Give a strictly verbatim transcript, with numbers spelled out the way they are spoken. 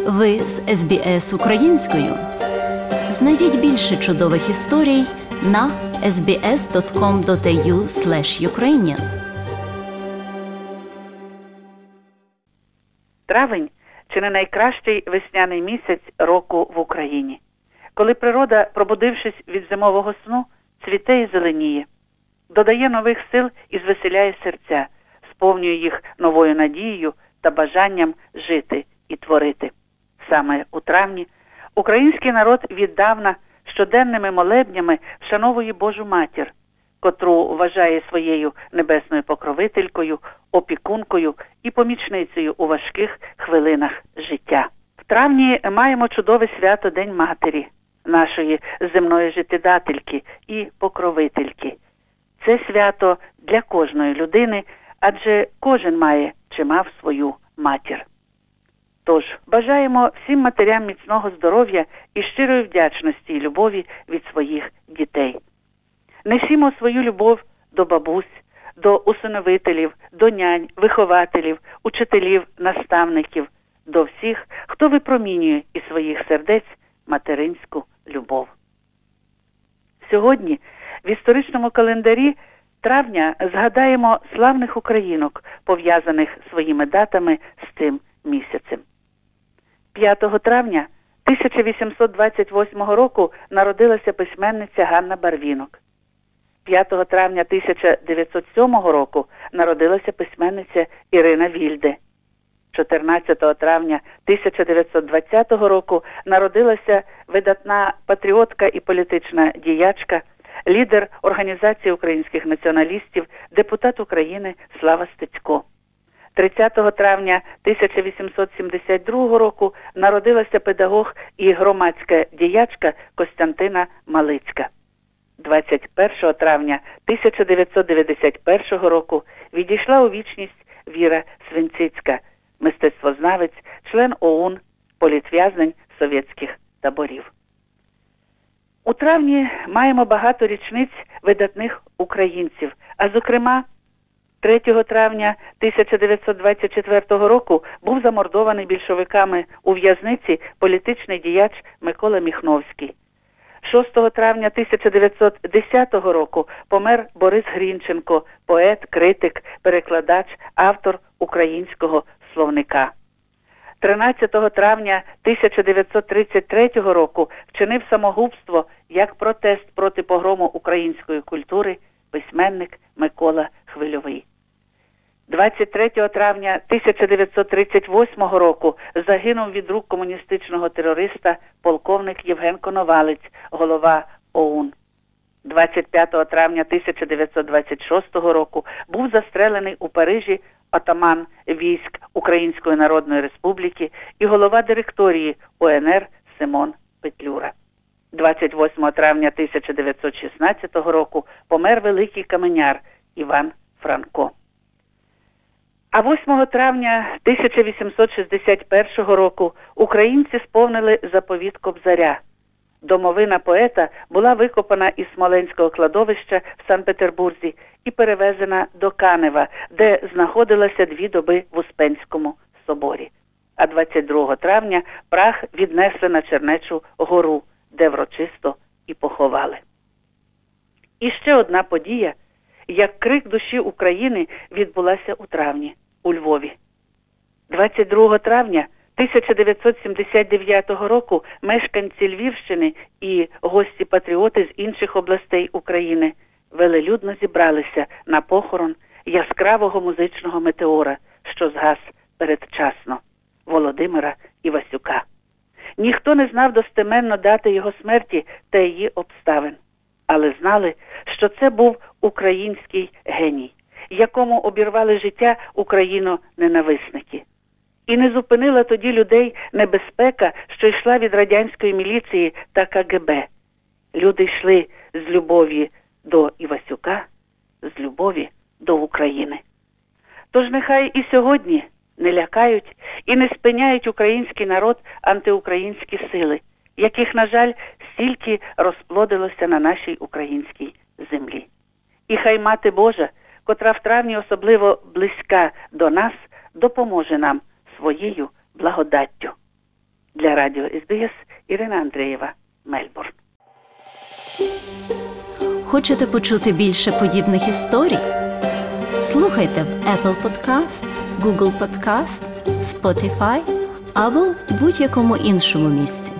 Ви з ес бі ес українською. Знайдіть більше чудових історій на ес бі ес крапка ком крапка ей ю слеш юкрейніан. Травень – чи не найкращий весняний місяць року в Україні, коли природа, пробудившись від зимового сну, цвіте і зеленіє, додає нових сил і звеселяє серця, сповнює їх новою надією та бажанням жити і творити. Саме у травні український народ віддавна щоденними молебнями вшановує Божу Матір, котру вважає своєю небесною покровителькою, опікункою і помічницею у важких хвилинах життя. В травні маємо чудове свято День Матері, нашої земної життєдательки і покровительки. Це свято для кожної людини, адже кожен має чи мав свою матір. Тож, бажаємо всім матерям міцного здоров'я і щирої вдячності і любові від своїх дітей. Несімо свою любов до бабусь, до усиновителів, до нянь, вихователів, учителів, наставників, до всіх, хто випромінює із своїх сердець материнську любов. Сьогодні в історичному календарі травня згадаємо славних українок, пов'язаних своїми датами з цим місяцем. п'ятого травня тисяча вісімсот двадцять восьмого року народилася письменниця Ганна Барвінок. п'ятого травня тисяча дев'ятсот сьомого року народилася письменниця Ірина Вільде. чотирнадцятого травня тисяча дев'ятсот двадцятого року народилася видатна патріотка і політична діячка, лідер Організації українських націоналістів, депутат України Слава Стецько. тридцятого травня тисяча вісімсот сімдесят другого року народилася педагог і громадська діячка Костянтина Малицька. двадцять першого травня тисяча дев'ятсот дев'яносто першого року відійшла у вічність Віра Свинцицька, мистецтвознавець, член ОУН, політв'язень совєтських таборів. У травні маємо багато річниць видатних українців, а зокрема третього травня тисяча дев'ятсот двадцять четвертого року був замордований більшовиками у в'язниці політичний діяч Микола Міхновський. шостого травня тисяча дев'ятсот десятого року помер Борис Грінченко, поет, критик, перекладач, автор українського словника. тринадцятого травня тисяча дев'ятсот тридцять третього року вчинив самогубство як протест проти погрому української культури письменник Микола Хвильовий. двадцять третього травня тисяча дев'ятсот тридцять восьмого року загинув від рук комуністичного терориста полковник Євген Коновалець, голова ОУН. двадцять п'ятого травня тисяча дев'ятсот двадцять шостого року був застрелений у Парижі отаман військ Української Народної Республіки і голова директорії У Ен Ер Симон Петлюра. двадцять восьмого травня тисяча дев'ятсот шістнадцятого року помер великий каменяр Іван Франко. А восьмого травня тисяча вісімсот шістдесят першого року українці сповнили заповіт Кобзаря. Домовина поета була викопана із Смоленського кладовища в Санкт-Петербурзі і перевезена до Канева, де знаходилася дві доби в Успенському соборі. А двадцять другого травня прах віднесли на Чернечу гору, де врочисто і поховали. І ще одна подія, як крик душі України, відбулася у травні у Львові. двадцять другого травня тисяча дев'ятсот сімдесят дев'ятого року мешканці Львівщини і гості-патріоти з інших областей України велелюдно зібралися на похорон яскравого музичного метеора, що згас передчасно, Володимира Івасюка. Ніхто не знав достеменно дати його смерті та її обставин, але знали, що це був український геній, якому обірвали життя україно-ненависники. І не зупинила тоді людей небезпека, що йшла від радянської міліції та Ка Ге Бе. Люди йшли з любові до Івасюка, з любові до України. Тож нехай і сьогодні не лякають і не спиняють український народ антиукраїнські сили, яких, на жаль, стільки розплодилося на нашій українській землі. І хай Мати Божа, котра в травні особливо близька до нас, допоможе нам своєю благодаттю. Для радіо ес бі ес Ірина Андрієва, Мельбурн. Хочете почути більше подібних історій? Слухайте в Apple Podcast, Google Podcast, Spotify або будь-якому іншому місці.